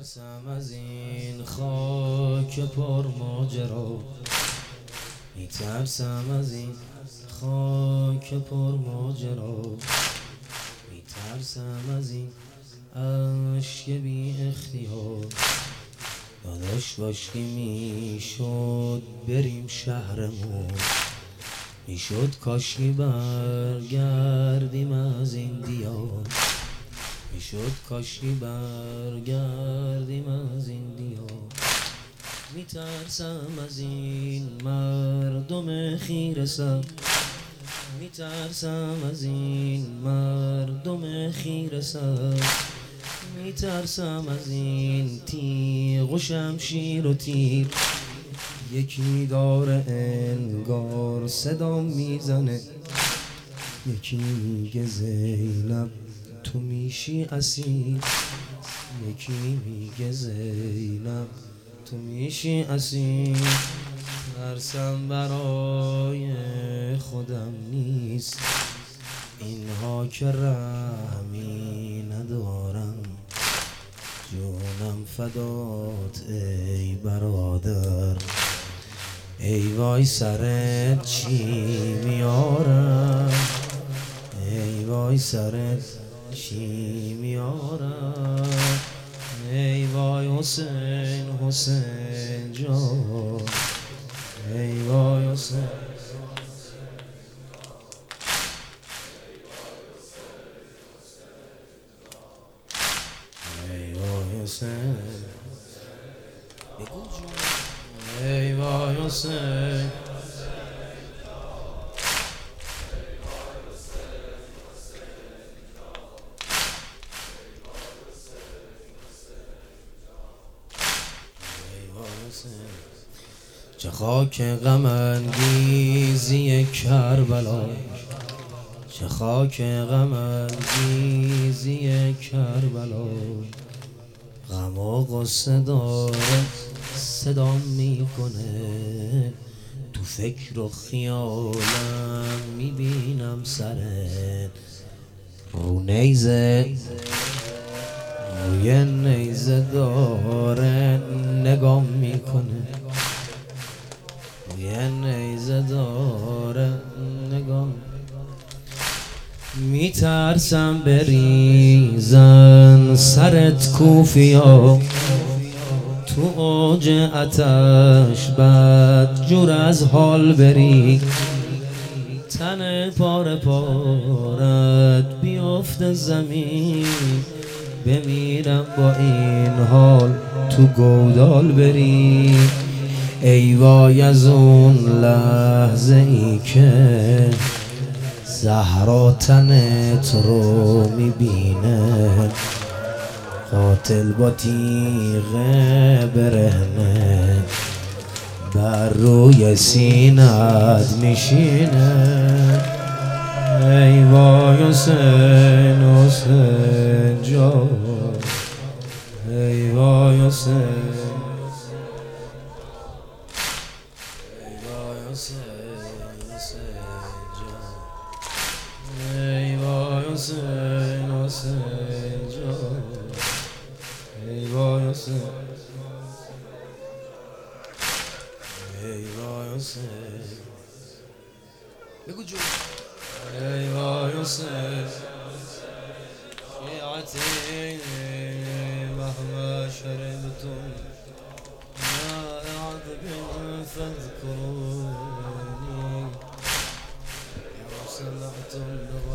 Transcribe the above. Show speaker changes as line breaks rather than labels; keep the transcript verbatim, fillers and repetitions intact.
میترسم از این خاک پر ماجرا، میترسم از این خاک پر ماجرا، میترسم از این اشک بی اختیار. یادش باش که میشد بریم شهرمون، میشد کاشکی برگردیم از این دیار، میشد کاشکی برگردیم از این دیار. میترسم از این مردم خیره سر، میترسم از این مردم خیره سر، میترسم از این تیغ و شمشیر و تیر. یکی داره انگار صدا میزنه، یکی میگه زینب تو میشی اسیر، یکی میگه زینب تو میشی اسیر. ترسم برای خودم نیست، اینها که رحمی ندارن. جونم فدات ای برادر، ای وای سرت چی میارم، ای وای سرت چی میارم. ای وای حسین حسین جان، ای وای حسین. ای وای حسین بگو جون، ای وای حسین. چه خاک غم انگیزی کربلا، چه خاک غم انگیزی کربلا. غم و غصه داره صدام میکنه، تو فکر و خیالم میبینم سرت. رو نیزه روی نیزه داره نگام میکنه، روی نیزه داره نگام. میترسم بریزن سرت کوفیا، تو اوج آتش بد جور از حال بری. تن پاره پارت بیفته زمین، بمیرم با این حال تو گودال بری. ای وای از اون لحظه ای که زهرا تنت رو میبینه، قاتل با تیغ برهنه بر روی سینت میشینه. ای وای حسین حسین جان، ای وای حسین، ای وای حسین حسین جان، ای وای حسین حسین جان، ای وای حسین، ای وای حسین بگو جون. ای وای حسین شیعتی مهما شربتم ما عذب فاذكروني، سمعتم